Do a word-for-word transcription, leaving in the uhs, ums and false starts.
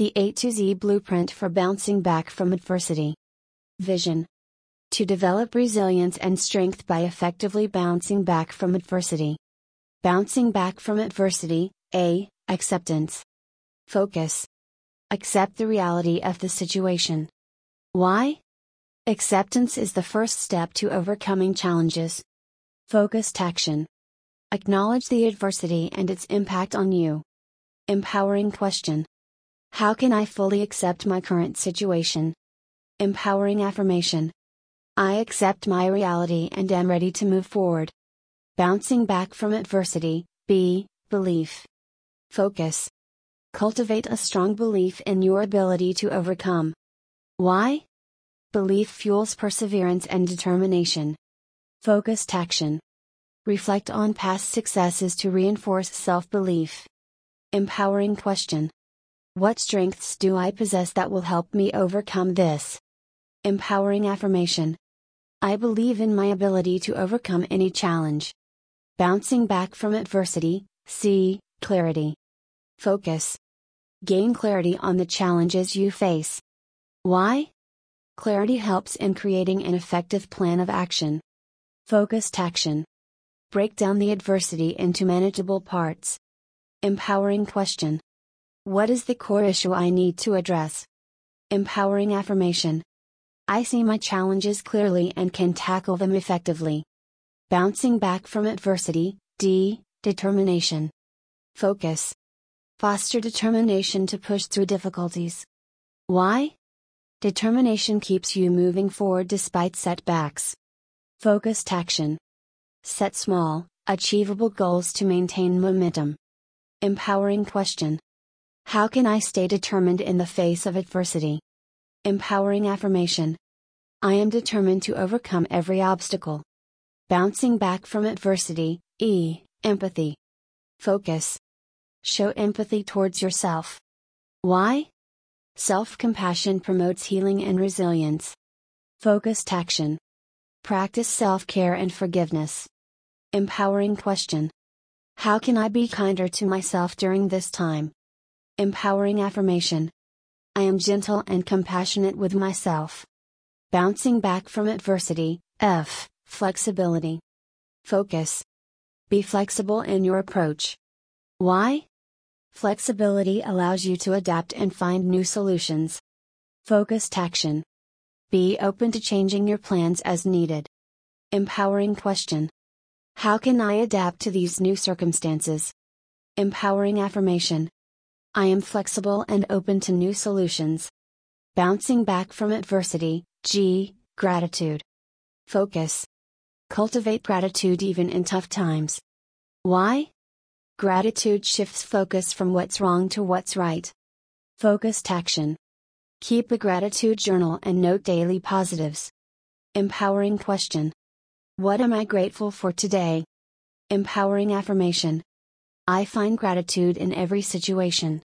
The A to Z blueprint for bouncing back from adversity. Vision. To develop resilience and strength by effectively bouncing back from adversity. Bouncing back from adversity. A. Acceptance. Focus. Accept the reality of the situation. Why? Acceptance is the first step to overcoming challenges. Focused action. Acknowledge the adversity and its impact on you. Empowering question. How can I fully accept my current situation? Empowering affirmation. I accept my reality and am ready to move forward. Bouncing back from adversity. B. Belief. Focus. Cultivate a strong belief in your ability to overcome. Why? Belief fuels perseverance and determination. Focused action. Reflect on past successes to reinforce self-belief. Empowering question. What strengths do I possess that will help me overcome this? Empowering affirmation. I believe in my ability to overcome any challenge. Bouncing back from adversity. C. Clarity. Focus. Gain clarity on the challenges you face. Why? Clarity helps in creating an effective plan of action. Focused action. Break down the adversity into manageable parts. Empowering question. What is the core issue I need to address? Empowering affirmation. I see my challenges clearly and can tackle them effectively. Bouncing back from adversity. D. Determination. Focus. Foster determination to push through difficulties. Why? Determination keeps you moving forward despite setbacks. Focused action. Set small, achievable goals to maintain momentum. Empowering question. How can I stay determined in the face of adversity? Empowering affirmation. I am determined to overcome every obstacle. Bouncing back from adversity. E. Empathy. Focus. Show empathy towards yourself. Why? Self-compassion promotes healing and resilience. Focused action. Practice self-care and forgiveness. Empowering question. How can I be kinder to myself during this time? Empowering affirmation. I am gentle and compassionate with myself. Bouncing back from adversity. F. Flexibility. Focus. Be flexible in your approach. Why? Flexibility allows you to adapt and find new solutions. Focused action. Be open to changing your plans as needed. Empowering question. How can I adapt to these new circumstances? Empowering affirmation. I am flexible and open to new solutions. Bouncing back from adversity. G. Gratitude. Focus. Cultivate gratitude even in tough times. Why? Gratitude shifts focus from what's wrong to what's right. Focused action. Keep a gratitude journal and note daily positives. Empowering question. What am I grateful for today? Empowering affirmation. I find gratitude in every situation.